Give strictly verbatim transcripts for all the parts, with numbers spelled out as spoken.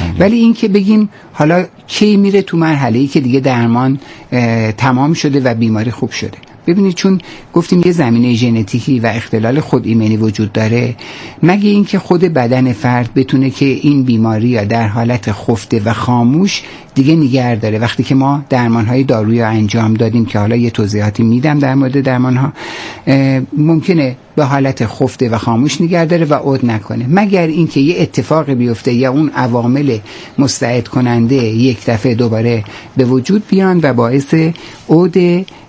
ولی این که بگیم حالا کی میره تو مرحله‌ای که دیگه درمان تمام شده و بیماری خوب شده. ببینید چون گفتیم یه زمینه ژنتیکی و اختلال خود ایمنی وجود داره، مگه اینکه خود بدن فرد بتونه که این بیماری یا در حالت خفته و خاموش دیگه نگه داره. وقتی که ما درمان‌های دارویی انجام دادیم که حالا یه توضیحاتی میدم در مورد درمان‌ها، ممکنه به حالت خفته و خاموش نگه داره و عود نکنه، مگر اینکه یه اتفاقی بیفته یا اون عوامل مستعد کننده یک دفعه دوباره به وجود بیان و باعث عود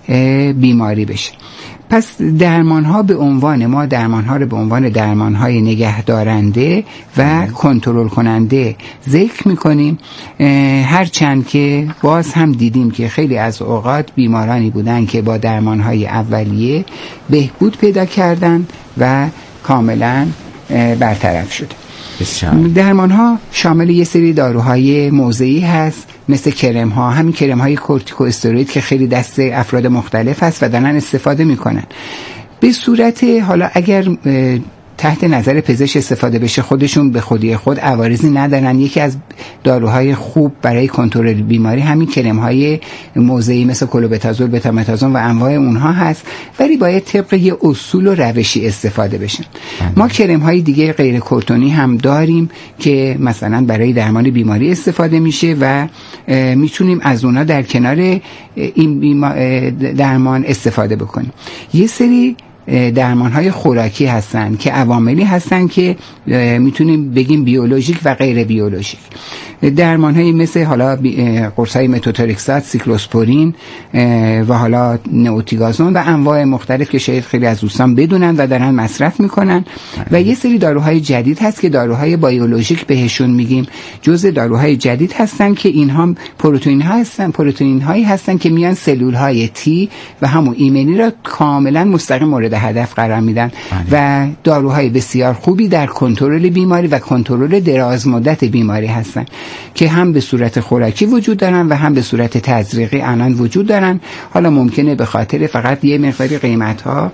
بیماری بشه. پس درمان ها به عنوان ما درمان ها رو به عنوان درمان های نگهدارنده و کنترل کننده ذکر میکنیم، هرچند که باز هم دیدیم که خیلی از اوقات بیمارانی بودن که با درمان های اولیه بهبود پیدا کردن و کاملا برطرف شد. درمان ها شامل یه سری داروهای موضعی هست، مثل کرم ها، همین کرم های کورتیکواستروئید که خیلی دست افراد مختلف هست و دارن استفاده میکنن. به صورت حالا اگر تحت نظر پزشک استفاده بشه خودشون به خودی خود عوارضی ندارن. یکی از داروهای خوب برای کنترل بیماری همین کرم های موضعی مثل کلوبتازول، بتامتازون و انواع اونها هست، ولی باید طبق یه اصول و روشی استفاده بشن. ما کرم های دیگه غیر کورتونی هم داریم که مثلا برای درمان بیماری استفاده میشه و میتونیم از اونها در کنار این درمان استفاده بکنیم. یه سری درمان‌های خوراکی هستن که عواملی هستن که میتونیم بگیم بیولوژیک و غیر بیولوژیک. درمان‌هایی مثل حالا قرص‌های متوترکسات، سیکلوسپورین و حالا نئوتیگازون و انواع مختلف که شاید خیلی از دوستان بدونن و دارن مصرف میکنن. و یه سری داروهای جدید هست که داروهای بیولوژیک بهشون میگیم، جزء داروهای جدید هستن که اینها پروتئین ها هستن، پروتئین هایی هستن که میان سلول های تی و همون ایمنی را کاملا مستقیم مورد هدف قرار میدن و داروهای بسیار خوبی در کنترل بیماری و کنترل دراز مدت بیماری هستن که هم به صورت خوراکی وجود دارن و هم به صورت تزریقی الان وجود دارن. حالا ممکنه به خاطر فقط یه مقداری قیمت ها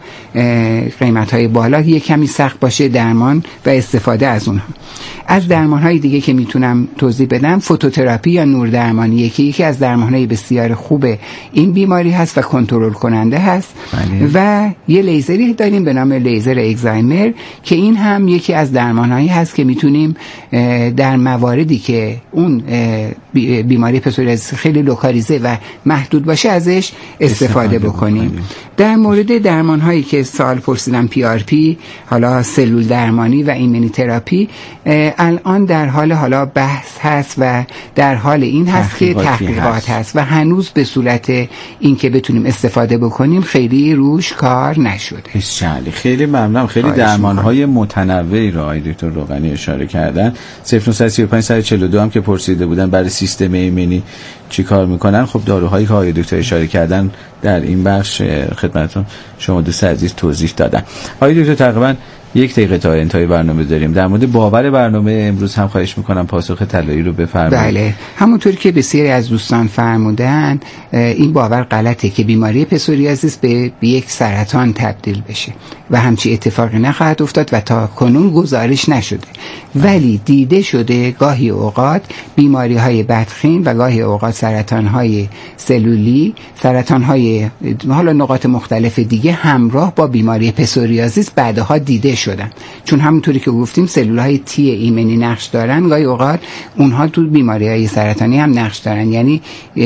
قیمت های بالا یه کمی سخت باشه درمان و استفاده از اونها. از درمان های دیگه که میتونم توضیح بدم، فوتوتراپی یا نور درمانیه که یکی از درمان های بسیار خوب این بیماری هست و کنترل کننده هست. بله. و یه لیزری داریم به نام لیزر اگزایمر که این هم یکی از درمان هایی هست که میتونیم در مواردی که اون بیماری پسوریازیس خیلی لوکالیزه و محدود باشه ازش استفاده بکنیم. در مورد درمان هایی که سوال پرسیدم، پی آر پی، حالا سلول درمانی و ایمنی تراپی، الان در حال حالا بحث هست و در حال این هست که تحقیقات هست و هنوز به صورت این که بتونیم استفاده بکنیم خیلی روش کار نشده. بسیار خیلی ممنونم. خیلی درمان های متنوعی را آقای دکتر روغنی اشاره کردن. صفر نه سه پنج چهار دو هم که پرسیده بودن برای سیستم ایمنی چی کار میکنن، خب داروهایی که آقای دکتر اشاره کردن در این بخش خدمتتون شما دوست عزیز توضیح دادن. آقای دکتر تقریبا یک دقیقه تا انتهای برنامه داریم. در مورد باور برنامه امروز هم خواهش میکنم پاسخ طلایی رو بفرمایید. بله، همونطوری که بسیاری از دوستان فرمودن این باور غلطه که بیماری پسوریازیس به یک سرطان تبدیل بشه و همچی اتفاقی نخواهد افتاد و تا کنون گزارش نشده، ولی دیده شده گاهی اوقات بیماری های بدخیم و گاهی اوقات سرطان های سلولی، سرطان های حالا نقاط مختلف دیگه همراه با بیماری پسوریازیس بعدها دیده شدن. چون همونطوری که گفتیم سلول های تی ایمنی نقش دارن، گاهی اوقات اونها تو بیماری های سرطانی هم نقش دارن، یعنی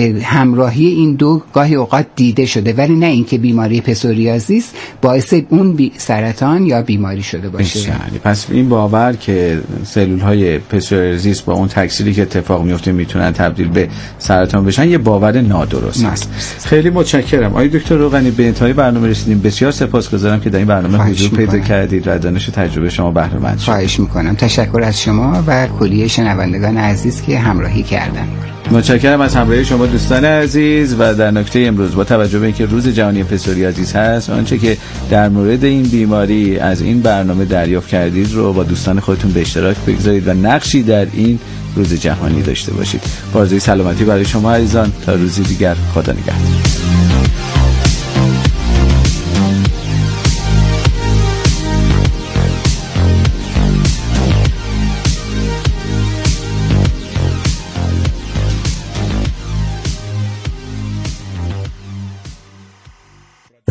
همراهی این دو گاهی اوقات دیده شده، ولی نه اینکه بیماری پسوریازیس باعث اون بی سرطان یا بیماری شده باشه. بسیاری. پس این باور که سلول های پسوریازیس با اون تکثیری که اتفاق میفته میتونن تبدیل به سرطان بشن یه باور نادرست است. خیلی متشکرم آقای دکتر روغنی. به انتهای برنامه رسیدیم. بسیار سپاسگزارم که در این برنامه حضور پیدا کردید و دانش تجربه شما بهره مند شدید. خواهش میکنم. تشکر از شما و کلیه شنوندگان عزیز که همراهی کردن. متشکرم از همراهی شما دوستان عزیز. و در نکته امروز با توجه به اینکه روز جهانی پسوریازیس هست، آنچه که در مورد این بیماری از این برنامه دریافت کردید رو با دوستان خودتون به اشتراک بگذارید و نقشی در این روز جهانی داشته باشید. با آرزوی سلامتی برای شما عزیزان تا روزی دیگر، خدا نگهدار.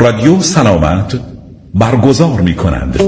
رادیو سلامت برگزار می کنند.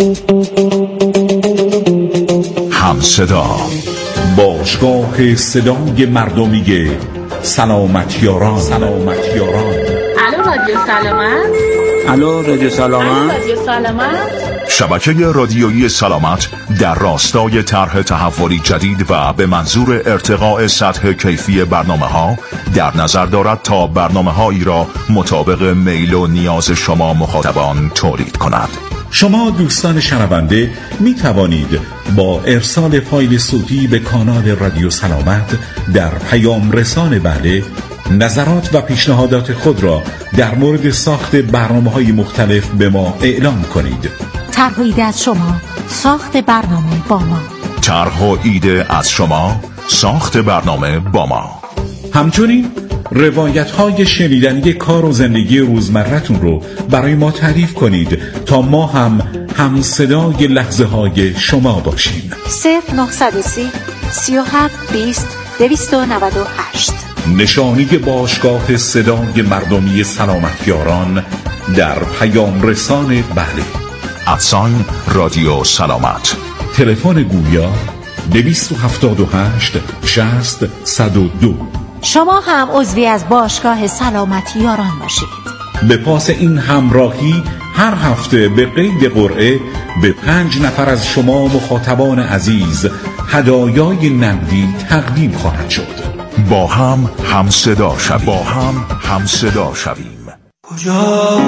همصدا، باشگاه صدای مردمی سلامتیاران. سلامتیاران. الو رادیو سلامت. الو رادیو سلامت. رادیو سلامت. شبکه رادیویی سلامت در راستای طرح تحولی جدید و به منظور ارتقاء سطح کیفی برنامه‌ها در نظر دارد تا برنامه‌هایی را مطابق میل و نیاز شما مخاطبان تولید کند. شما دوستان شنونده می توانید با ارسال فایل صوتی به کانال رادیو سلامت در پیام رسان بله نظرات و پیشنهادات خود را در مورد ساخت برنامه‌های مختلف به ما اعلام کنید. طرح و ایده از شما، ساخت برنامه با ما. طرح و ایده از شما، ساخت برنامه با ما. همچنین روایت‌های شنیدنی کار و زندگی روزمرتون رو برای ما تعریف کنید تا ما هم هم صدای لحظه‌های شما باشیم. صفر نهصد و سی سی و هفت بیست دویست و نود و هشت. نشانی باشگاه صدای مردمی سلامتیاران در پیام رسان بله. ادساین رادیو سلامت. تلفن گویا دویست و هفتاد و هشت شصت صد و دو. شما هم عضوی از باشگاه سلامتیاران باشید. به پاس این همراهی هر هفته به قید قرعه به پنج نفر از شما مخاطبان عزیز هدایای نقدی تقدیم خواهد شد. با هم هم صدا شویم. با هم هم صدا شویم. کجا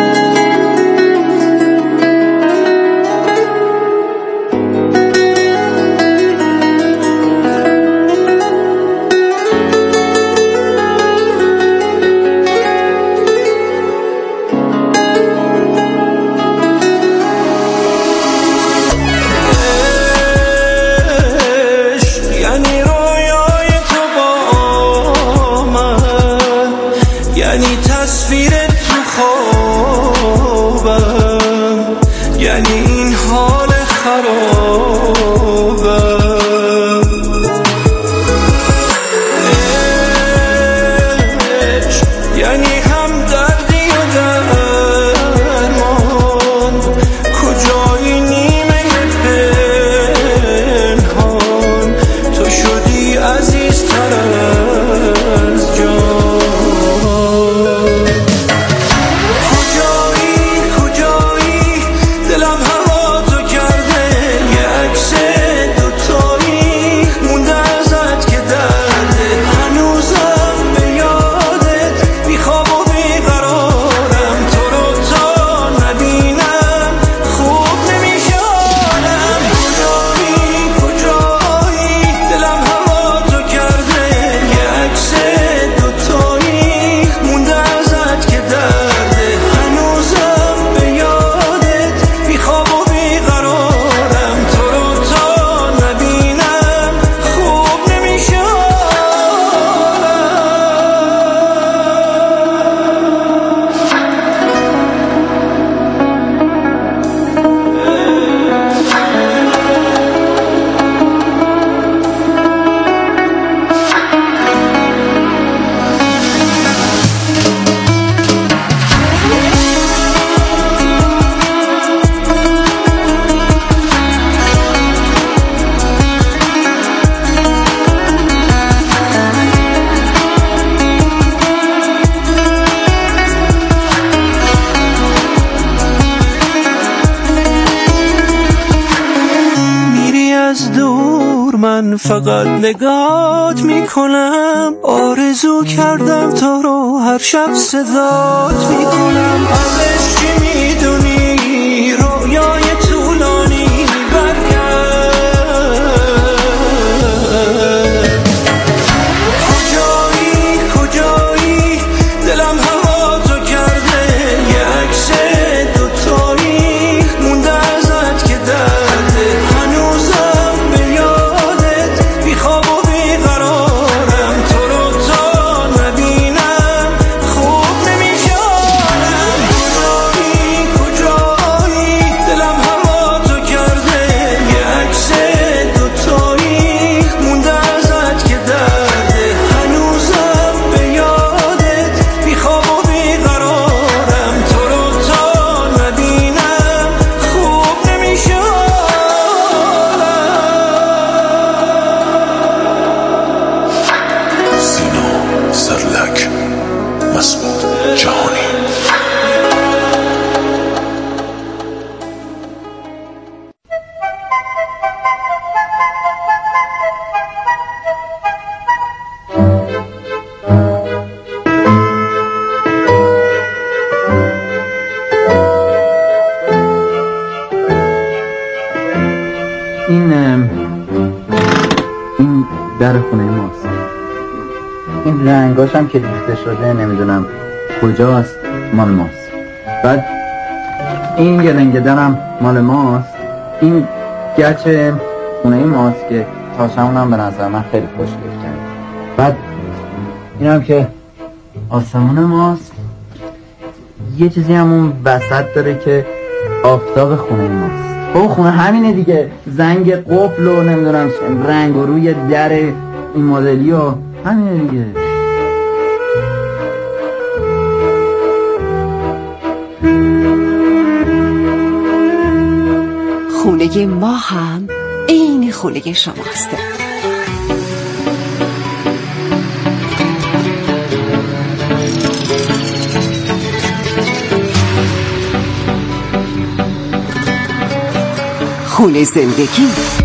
فقط نگات میکنم، آرزو کردم تا رو هر شب صدات میکنم. ازش چی میدونی رویای طولانی برگرد، کجایی کجایی دلم هوا تو کرده، یه عکس دوتایی مونده ازت که درده، هنوزم به یادت بیخواب و بیقرارم، تو رو تا نبینم خوب نمیشارم. کجایی کجایی در خونه ماست. این رنگاش هم که ریخته شده نمیدونم کجاست، مال ماست. بعد این گلنگه درم مال ماست. این گچ خونه ماست که تاشمون هم به نظر من خیلی خوشگل کرد. بعد این هم که آسمون ماست. یه چیزی هم اون وسط داره که آفتاب خونه ماست. او خونه همینه دیگه، زنگ قفل و نمیدونم رنگ و روی در این مدلی و همینه دیگه. خونه ما هم این خونه شماست. خونه زندگی.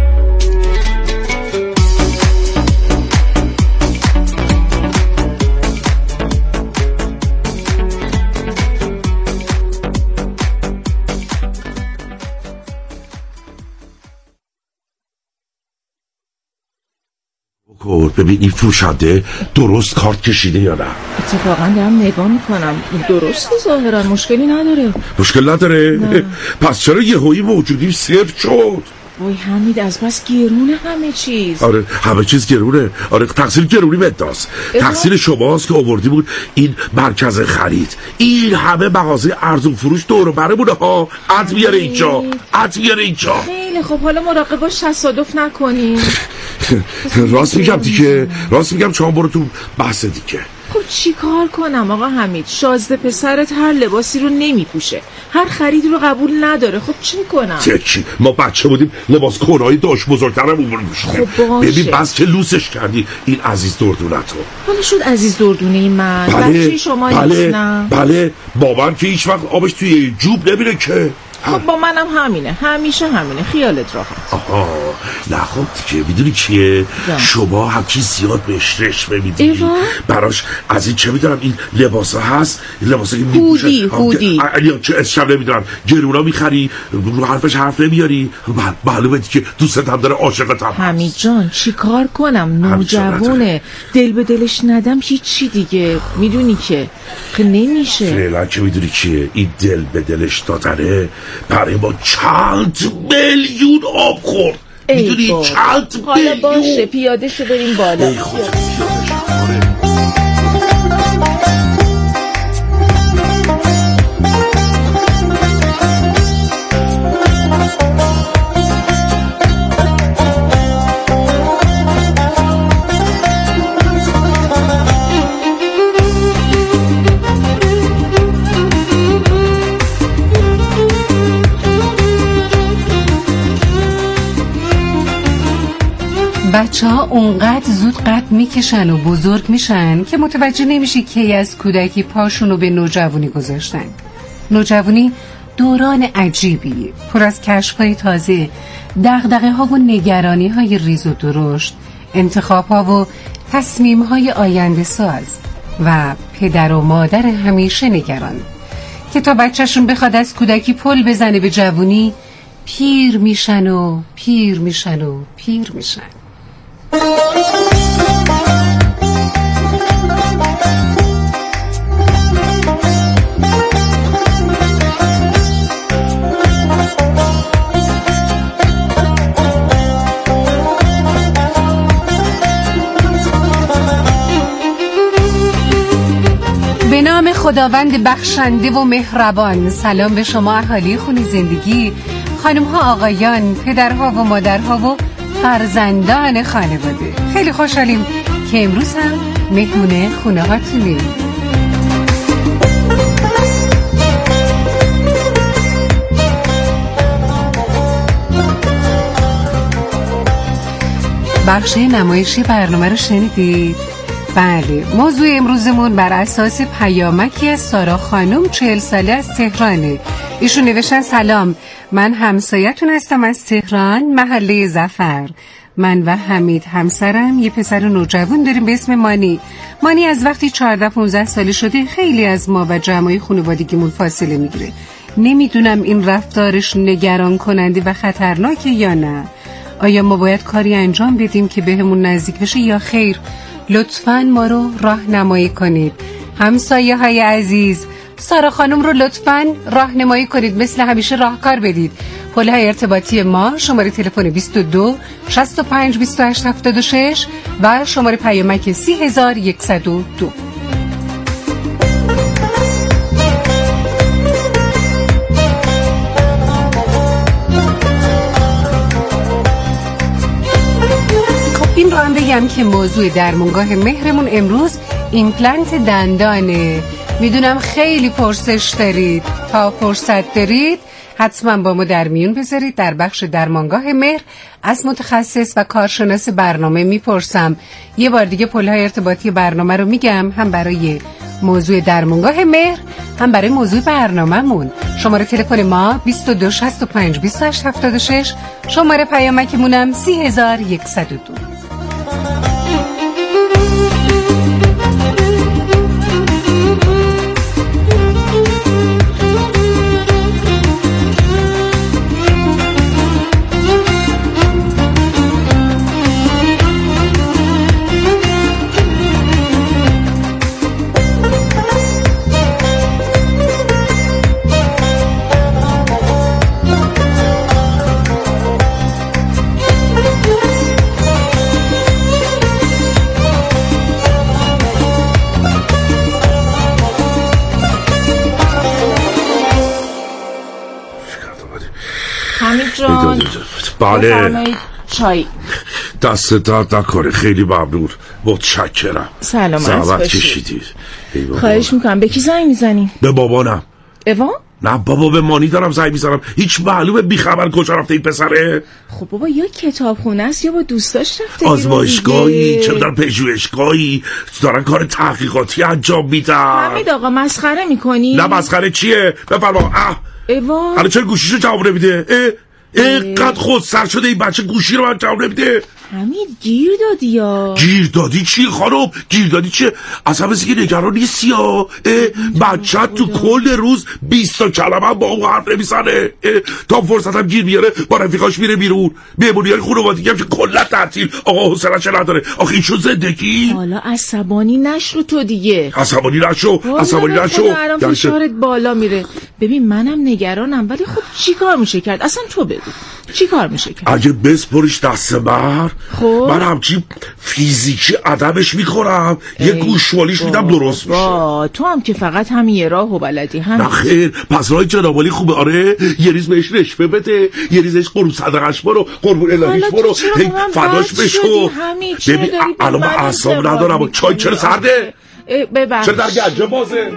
ببین این فروشنده درست کارت کشیده یا نه؟ اتفاقا دارم نگاه میکنم، درسته ظاهرا، مشکلی نداره. مشکل نداره؟ نه. پس چرا یهویی موجودی صفر شد؟ وای حمید از بس گرونه همه چیز. آره همه چیز گرونه. آره تقصیر گرونی مداست. تقصیر شماست که آوردی بود این مرکز خرید. این همه مغازه ارزون فروش دور و برمونه ها. عد بیاره اینجا، عد بیاره اینجا. خیلی خب حالا مراقب باش تصادف نکنیم. راست میگم دیگه، راست میگم. شما برو تو بحث دیگه. خب چی کار کنم آقا حمید؟ شازده پسرت هر لباسی رو نمیپوشه، هر خریدی رو قبول نداره. خب چی کنم؟ چی؟ ما بچه بودیم لباس کونایی داشت بزرگترم اون می‌پوشیدیم. خب باشه. ببین بس که لوسش کردی این عزیز دردونتو. حالا شد عزیز دردونه من. بله بچه شما بله نیستم. بله بابا که هیچ وقت آبش توی جوب نمیره که. خب با منم همینه، همیشه همینه، خیالت راحت. آها نه خب دیگه میدونی چیه؟ جا. شما همچین زیاد بهش رشوه میدی براش. از این چه میدونم این لباسا هست، این لباسا که میپوشه هودی هودی چه اسمش نمیدونم گرونا میخری رو حرفش حرف نمیاری. معلومه که دوستت هم داره، عاشقت هم. حمید جان چی کار کنم؟ نوجوونه، دل به دلش ندم هیچی دیگه، میدونی که که نمیشه. فعلا که میدونی چیه این دل به دلش دادنه برای ما چند میلیون آب خورد. میدونی چند میلیون. حالا باشه پیاده شو بریم بالا. ای خود پیاده شو. بچه ها اونقدر زود قد میکشن و بزرگ میشن که متوجه نمیشه کی از کودکی پاشونو به نوجوانی گذاشتن. نوجوانی دوران عجیبی پر از کشف‌های تازه، دغدغه ها و نگرانی های ریز و درشت، انتخاب ها و تصمیم های آینده ساز و پدر و مادر همیشه نگران که تا بچهشون بخواد از کودکی پل بزنه به جوونی پیر میشن و پیر میشن و پیر میشن. به نام خداوند بخشنده و مهربان. سلام به شما اهالی خونه زندگی، خانم ها، آقایان، پدرها و مادرها و فرزندان خانواده. خیلی خوشحالیم که امروز هم مهمونه خونه هاتونیم. بخش نمایشی برنامه رو شنیدید؟ بله، موضوع امروزمون بر اساس پیامکی از سارا خانم چهل ساله از تهرانه. ایشون نوشتن سلام، من همسایتون هستم از تهران، محله ظفر. من و حمید همسرم یه پسر نوجوان داریم به اسم مانی. مانی از وقتی چهارده پانزده ساله شده خیلی از ما و جمعی خانوادگیمون فاصله میگیره. نمیدونم این رفتارش نگران کننده و خطرناکه یا نه. آیا ما باید کاری انجام بدیم که بهمون نزدیک بشه یا خیر؟ لطفاً ما رو راهنمایی کنید. همسایه های عزیز، سارا خانم رو لطفاً راهنمایی کنید، مثل همیشه راهکار بدید. پل‌های ارتباطی ما شماره تلفن بیست و دو شصت و پنج بیست و هشت هفتاد و شش و شماره پیامک سی هزار و صد و دو. این رو هم بگم که موضوع درمانگاه مهرمون امروز ایمپلنت دندانه. میدونم خیلی پرسش دارید، تا فرصت دارید حتما با ما در میون بذارید. در بخش درمانگاه مهر از متخصص و کارشناس برنامه میپرسم. یه بار دیگه پل‌های ارتباطی برنامه رو میگم، هم برای موضوع درمانگاه مهر هم برای موضوع برنامه‌مون. شماره تلفن ما بیست و دو شصت و پنج بیست و هشت هفتاد و شش، شماره پیامکمونم سی هزار و صد و دو. حمید جان، بله چای. دست درد نکنه، خیلی ممنون، متشکرم. سلامت باشید. کشیدید. خواهش میکنم. به کی زنگ میزنی؟ به بابانم. ایوان؟ نه بابا، به مانی دارم زنگ میزنم. هیچ معلومه بیخبر کجا رفته این پسره. خب بابا، یا کتابخونه است یا با دوستاش رفته آزمایشگاهی، چه میدونم پژوهشگاهی، دارن کار تحقیقاتی انجام میدن. حمید آقا مسخره میکنی؟ نه مسخره چیه؟ بفرما. اه ایوان، الان چرا گوشیشو جواب نمیده؟ اینقدر خود سر شده این بچه گوشی رو من جواب نمیده. حمید گیر دادی یا؟ گیر دادی چی خانم؟ گیر دادی چه؟ اصلا مثل که نگران نیستی ها. بچه تو کل روز بیست تا کلمه با اون حرف نمیزنه. تا فرصت هم گیر بیاره با رفیقاش میره بیرون. مهمونی های خانوادگی هم که کلا تعطیل. آقا حوصله‌اش نداره. آخه ایشون زندگی. حالا عصبانی نشو تو دیگه. عصبانی نشو. عصبانی نشو. الان فشارت بالا میره. ببین منم نگرانم، ولی خب چیکار میشه کرد؟ اصلا تو بگو چیکار میشه کرد؟ اگه بسپریش دست من، خب من همچی فیزیکی ادبش میکنم، یه گوشوالیش میدم درست میشه. تو هم که فقط همین یه راهو بلدی. هم نه خیر، پس راه جنابالی خوبه. آره یه ریز بهش رشوه بده، یه ریزش قربون صدقش برو، قربون الهیش برو، فداش بشو. ببین الان من اعصاب ندارم. چای چرا سرده؟ ببخش، چرا در گنجه بازه؟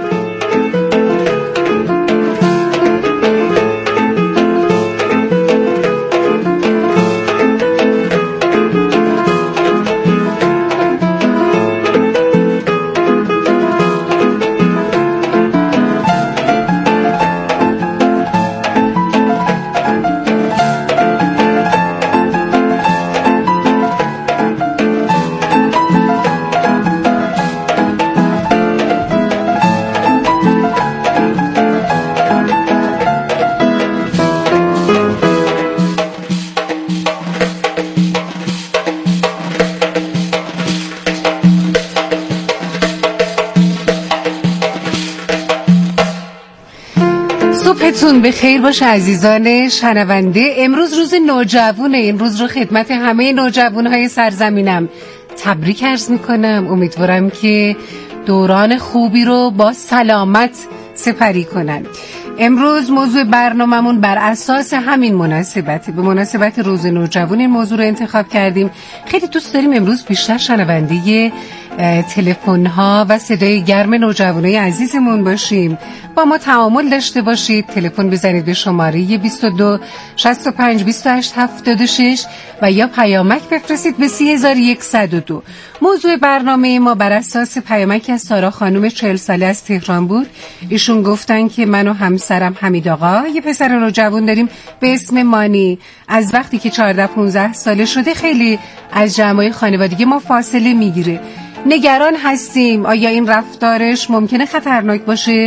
صبحتون بخیر باشه عزیزان شنونده. امروز روز نوجوانه. این روز رو خدمت همه نوجوانهای سرزمینم تبریک عرض میکنم. امیدوارم که دوران خوبی رو با سلامت سپری کنن. امروز موضوع برنامه‌مون بر اساس همین مناسبت، به مناسبت روز نوجوان این موضوع رو انتخاب کردیم. خیلی دوست داریم امروز بیشتر شنونده تلفن‌ها و صدای گرم نوجوانای عزیزمون باشیم. با ما تعامل داشته باشید. تلفن بزنید به شماره بیست و دو شصت و پنج بیست و هشت هفتاد و شش و یا پیامک بفرستید به سی هزار و صد و دو. موضوع برنامه ما بر اساس پیامک از سارا خانم چهل ساله از تهران بود. ایشون گفتن که من و همسرم حمید آقا یه پسر نوجوان داریم به اسم مانی. از وقتی که چهارده پانزده ساله شده خیلی از جمعای خانوادگی ما فاصله میگیره. نگران هستیم آیا این رفتارش ممکنه خطرناک باشه؟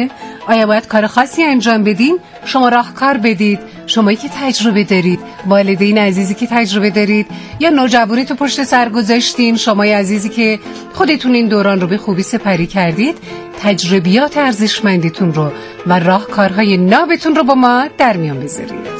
آیا باید کار خاصی انجام بدین؟ شما راهکار بدید، شمایی که تجربه دارید، والدین عزیزی که تجربه دارید، یا نوجوانی تو پشت سر گذاشتین، شمای عزیزی که خودتون این دوران رو به خوبی سپری کردید، تجربیات ارزشمندیتون رو و راهکارهای نابتون رو با ما در میان بذارید.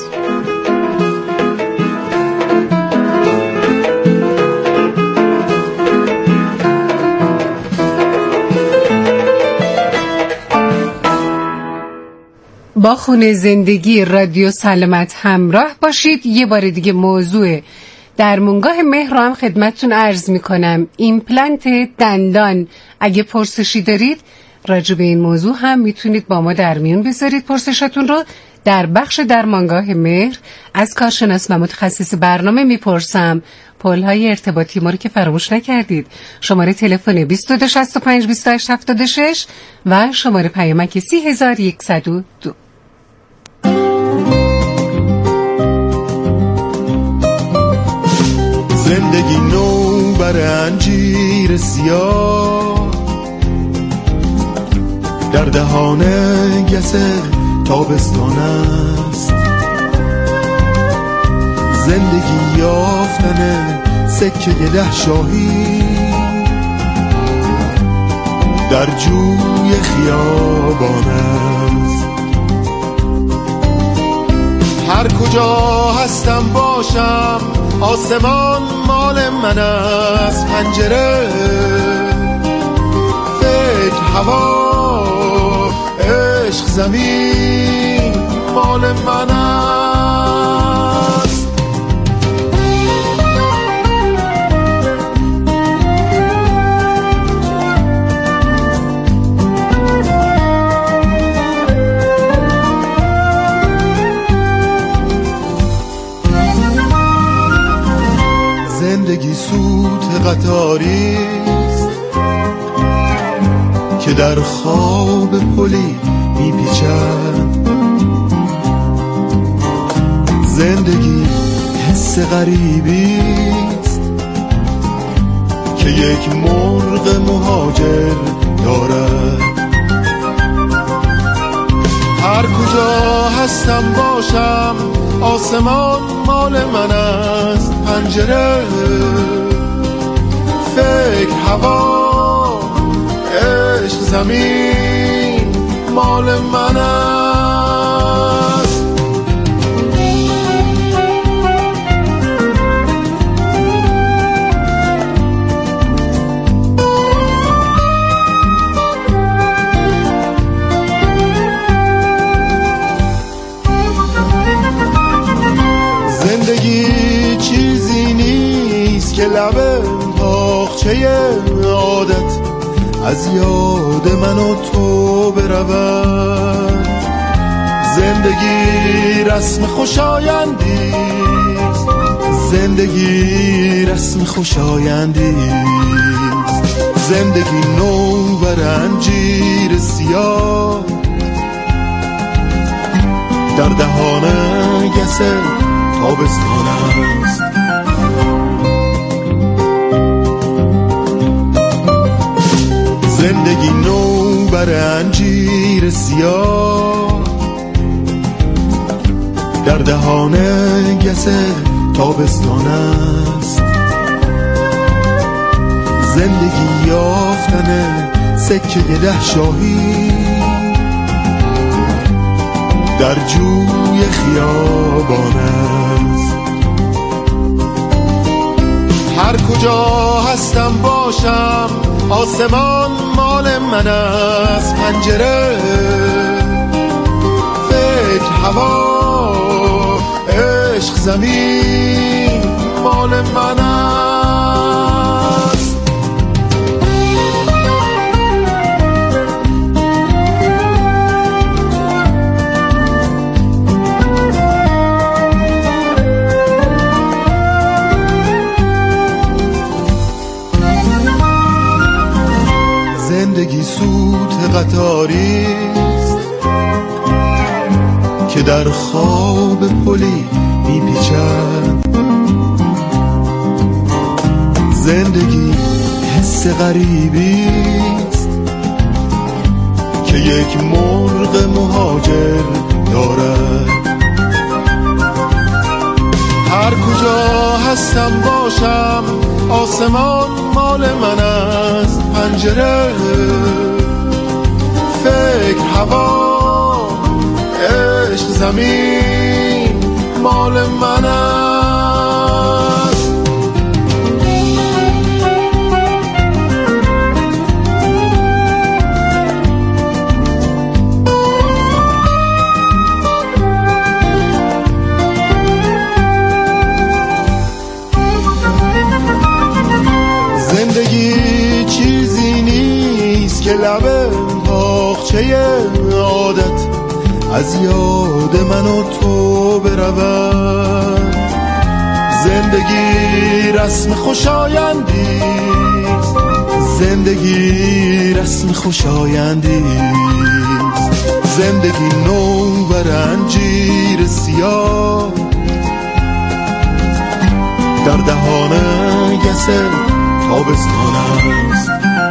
با خونه زندگی رادیو سلامت همراه باشید. یه بار دیگه موضوع درمونگاه مهر رو هم خدمتتون عرض میکنم. ایمپلنت دندان. اگه پرسشی دارید راجع به این موضوع هم میتونید با ما در میون بذارید پرسشاتون رو. در بخش درمانگاه مهر از کارشناس و متخصص برنامه میپرسم. پل‌های ارتباطی ما رو که فراموش نکردید. شماره تلفن بیست و دو شصت و پنج بیست و هشت هفتاد و شش و شماره پیامک سی هزار و صد و دو. زندگی نو بر انجیر سیاه، در دهان گسه تابستان است. زندگی یافتن سکه ده شاهی در جوی خیابان است. هر کجا هستم باشم آسمان مال من است. پنجره فکر هوا عشق زمین مال من است. زندگی سوت قطاری است که در خواب پلی میپیچد. زندگی حس غریبی است که یک مرغ مهاجر دارد. هر کجا هستم باشم آسمان مال من است. پنجره فکر هوا عشق زمین مال من است. زندگی چیزی نیست که لب تاقچه عادت از یاد من و تو برود. زندگی رسم خوشایندی است. زندگی رسم خوشایندی است. زندگی نو بر انجیر سیاه، در دهان گسه تابستان است. زندگی نو بر انجیر سیاه، در دهان گسه تابستان است. زندگی یافتن سکه ده شاهی در جوی خیابان است. هر کجا هستم باشم آسمان مال من است. پنجره فکر هوا عشق زمین مال من است. زندگی سوت قطاری است که در خواب پلی میپیچد. زندگی حس غریبی است که یک مرغ مهاجر دارد. هر کجا هستم باشم آسمان مال من است، پنجره فکر هوا عشق زمین مال من است. زندگی چیزی نیست که لب تاقچه عادت از یاد من و تو برود. زندگی رسم خوشایندیست، زندگی رسم خوشایندیست. زندگی نو بر انجیر سیاه در دهان گسه تابستان است.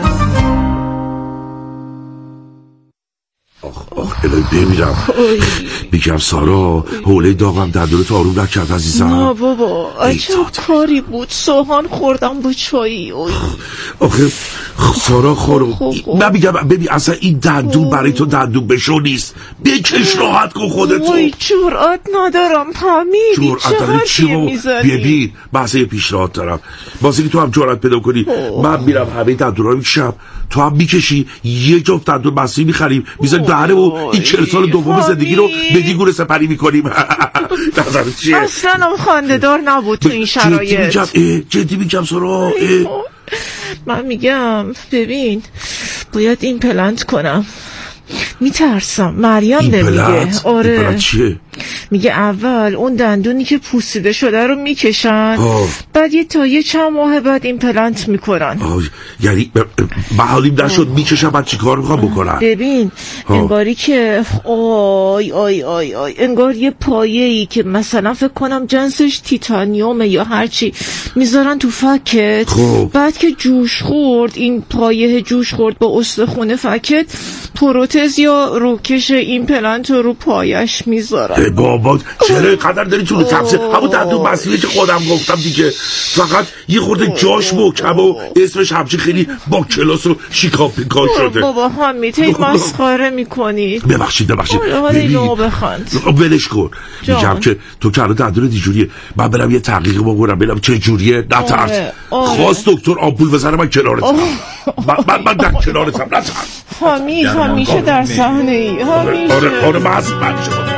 آخ الهی بمیرم. میگم سارا حوله داغم در دلت آروم نکرد عزیزم. نه بابا عجب کاری بود، سوهان خوردم با چایی. آخه سارا خورم من میگم ببین اصلا این دندون برای تو دندون بشو نیست، بکش راحت کن خودتو. وای جرأت ندارم حمیدی، چه حرفی میزنی؟ ببین بحثه یه پیشنهاد دارم، واسه که تو هم جرأت پیدا کنی من میرم همه دندون رو میکشم، تو هم میکشی، یه جفت دندون مصنوعی میخریم میذاریم دهنه و این چهل سال دوم زندگی رو بدی گوره سپری میکنیم. نظرت چیه؟ اصلا هم خنده‌دار نبود تو این شرایط. جدی میگم سارا. من میگم ببین باید این پلنت کنم، میترسم مریم نمیگه. آره چیه؟ میگه اول اون دندونی که پوسیده شده رو میکشن آه. بعد یه تا یه چند ماه بعد این پلنت میکنن. یعنی محالیم نشد میکشن بعد چی کار میخوام بکنن؟ ببین آه. انگاری که آی آی آی آی انگار یه پایه‌ای که مثلا فکر کنم جنسش تیتانیومه یا هرچی میذارن تو فکت خوب. بعد که جوش خورد این پایه جوش خورد با استخونه فکت پروتز یا روکش این پلنت رو پایش میذارن. بابا چرا قدر داری تو تفسیر همون دندون مصنوعی که خودم گفتم دیگه، فقط یه خورده جاش محکم و اسمش همچین خیلی با کلاس و شیکا پیکا شده. بابا همین تی مسخره میکنی. ببخشید ببخشید اینو بخند ولش کن. میگم که تو که الان دندون دیجوریه، من برم یه تحقیق بکنم ببینم چه جوریه. نترس خواست دکتر آمپول بزنه من کنارتم، من من در کنارتم نترس. حمید همیشه در صحنه ای. همیشه آره آره من همیشه.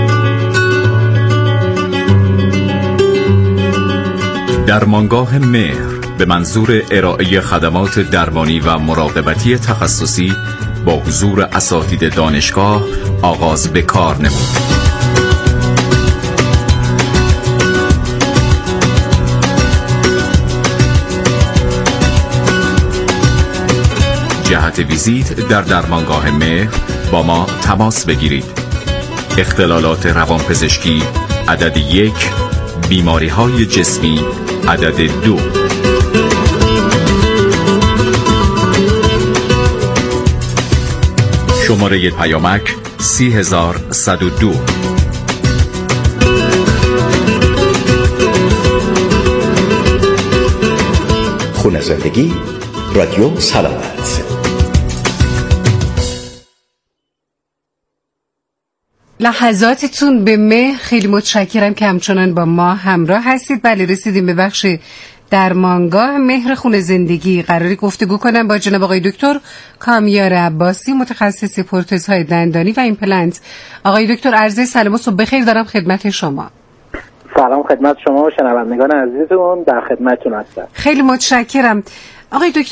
درمانگاه مهر به منظور ارائه خدمات درمانی و مراقبتی تخصصی با حضور اساتید دانشگاه آغاز به کار نمود. جهت ویزیت در درمانگاه مهر با ما تماس بگیرید. اختلالات روانپزشکی عدد یک، بیماری های جسمی عدد دو. شماره پیامک سی هزار صد و دو. خونه زندگی رادیو سلامت. لحظاتتون به مهر خیلی متشکرم که همچنان با ما همراه هستید. بله رسیدیم به بخش درمانگاه مهر خونه زندگی. قراری گفتگو کنم با جناب آقای دکتر کامیار عباسی، متخصص پروتزهای دندانی و ایمپلنت. آقای دکتر عرض سلام و صبح بخیر دارم خدمت شما. سلام خدمت شما و شنوندگان عزیزتون، در خدمتتون هستم. خیلی متشکرم. آقای دکتر